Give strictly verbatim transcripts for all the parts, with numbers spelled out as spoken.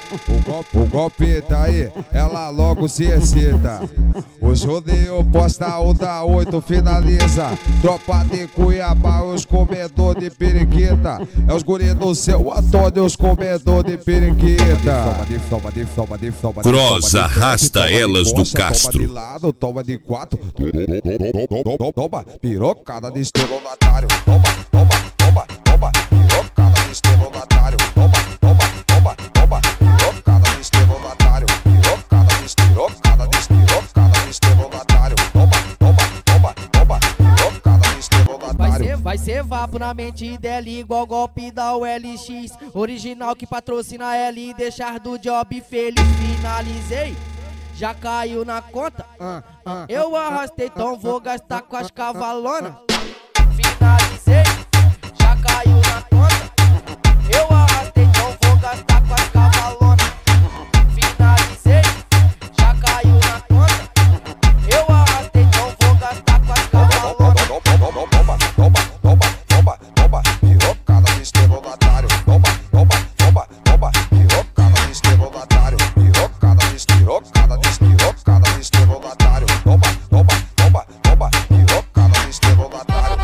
O golpe, o golpe tá aí, ela logo se excita. Os rodeios posta um da oito finaliza. Tropa de Cuiabá, os comedor de periquita. É os guri do seu Antônio, os comedor de periquita. Cross arrasta elas do Castro. Toma de lado, toma de quatro. Toma, pirocada de estelionatário. Toma, toma, toma, toma, pirocada de estelionatário. Toma, toma, toma, toma, pirocada de estelionatário. Pirocada de estelionatário, pirocada de estelionatário. Toma, toma, toma, toma, pirocada de estelionatário. Vai ser, vai ser vapo na mente dela igual golpe da U L X. Original que patrocina ela e deixar do job feliz. Finalizei, já caiu na conta. Uh, uh, eu arrastei, então vou gastar com as cavalonas. Finalizei, já caiu na conta. Eu arrastei, então vou gastar com as cavalonas. Finalizei, já caiu na conta. Eu arrastei, então vou gastar com as cavalonas. Toma, toma, toma, toma, toma, toma, pirocada de estelionatário. Toma, toma, toma, toma, pirocada de estelionatário. Pirocada de estelionatário, pirocada de estelionatário. Toma, toma, toma, toma, pirocada de estelionatário.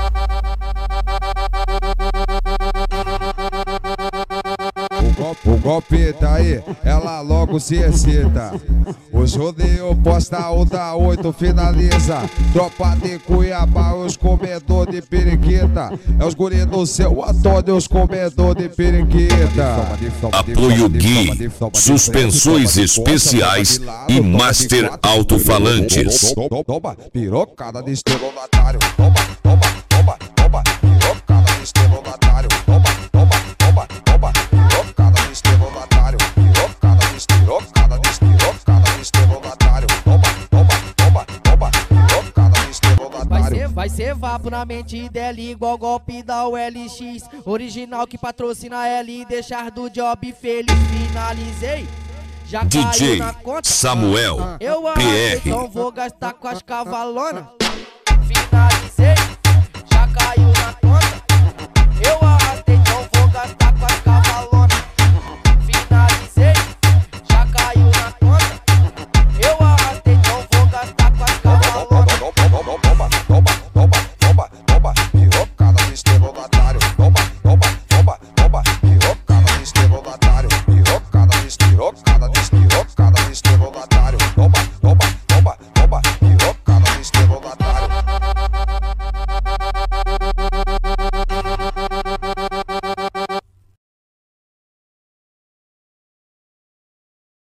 O golpe tá aí, ela logo se excita. Os rodeios posta um da oito finaliza. Tropa de Cuiabá, os comedor de periquita. É os guri do seu Antônio, os comedor de periquita. Apoio Gui, suspensões especiais e master alto-falantes. Toma, pirocada de estelionatário. Toma, toma, toma, toma, pirocada de estelionatário. Toma, toma, toma, toma, pirocada de estelionatário. Pirocada de estelionatário, pirocada de estelionatário. Toma, toma, toma, toma, pirocada de estelionatário. Vai ser, vai ser vapo na mente dela igual golpe da U L X. Original que patrocina ela e deixar do job feliz. Finalizei, já D J caiu na conta. Samuel, Uh, uh, eu P arrastei, R. então vou gastar com as cavalonas. Finalizei, já caiu na conta. Eu arrastei, então vou gastar com as cavalonas. Finalizei, já caiu na conta. Eu arrastei, então vou gastar com as cavalonas. Toma, toma, toma, toma, toma, toma, pirocada de estelionatário. Toma, toma, toma, toma, pirocada de estelionatário. Pirocada de estelionatário, pirocada de estelionatário.